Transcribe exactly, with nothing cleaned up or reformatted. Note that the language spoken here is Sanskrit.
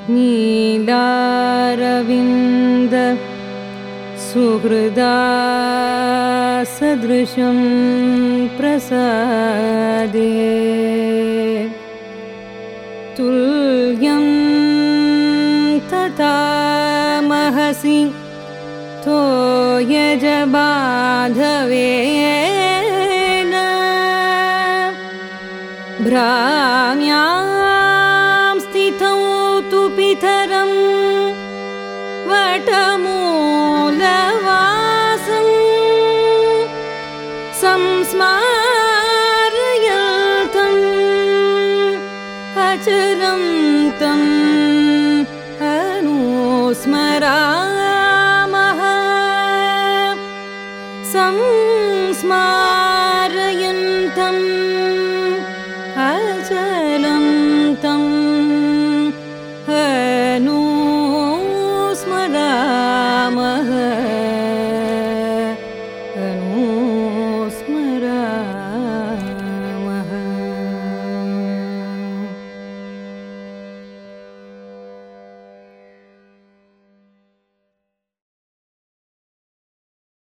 नीलारविन्द सुहृदा सदृशं प्रसादे तुल्यं तथा महसि तोयजबाधवेन भ्राम्यां स्थितौ तु पितरं वटमूलवासं संस्मारयन्तम् अचरं तम् अनुस्मरामः संस्मारयन्तम्